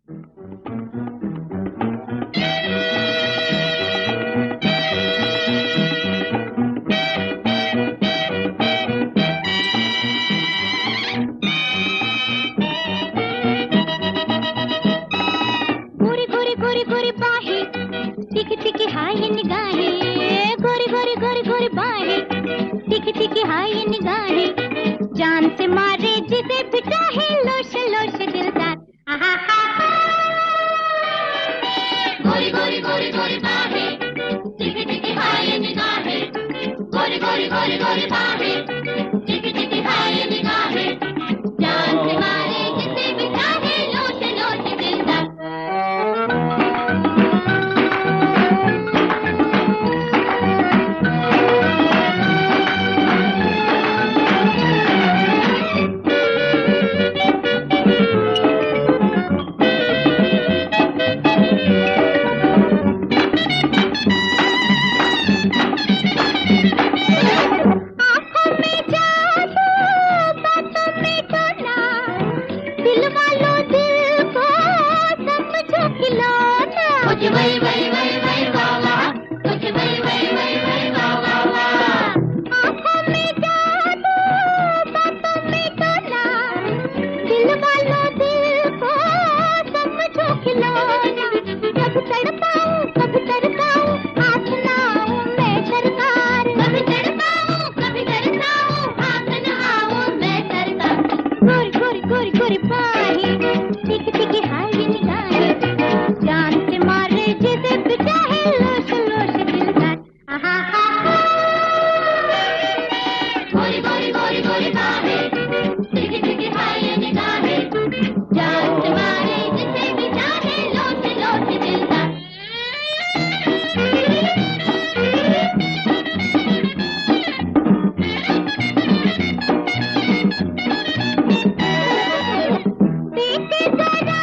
गोरी गोरी गोरी गोरी बाहें, तीखी तीखी हाय निगाहें, गोरी गोरी गोरी गोरी बाहें, तीखी तीखी हाय निगाहें, जान से मारे जिसे भी चाहे, लोश लोश दिलदार। आहा हा हा। गोरी गोरी गोरी गोरी बाहें, तीखी तीखी हाय निगाहें, गोरी गोरी गोरी गोरी बाहें, तीखी तीखी हाय निगाहें, जान से मारे जिसे भी चाहे, लोश लोश दिलदार। कुछ वही वही वही वही वाह वाह, कुछ वही वही वही वही वाह वाह वाह। आँखों में जादू, बातों में डोला, दिल वालों दिल को समझो खिलौना। कभी तड़पाऊं कभी तरसाऊं, हाथ ना आऊं मैं सरकार। कभी तड़पाऊं कभी तरसाऊं, हाथ ना आऊं मैं सरकार। गोरी गोरी गोरी गोरी बाहें, तीखी तीखी हाय निगाहें, जान से मारे जिसे भी चाहे, लोश लोश दिलदार। आहा हा हा। गोरी गोरी गोरी गोरी बाहें, तीखी तीखी हाय निगाहें, जान से मारे जिसे भी चाहे, लोश लोश दिलदार। देखे जरा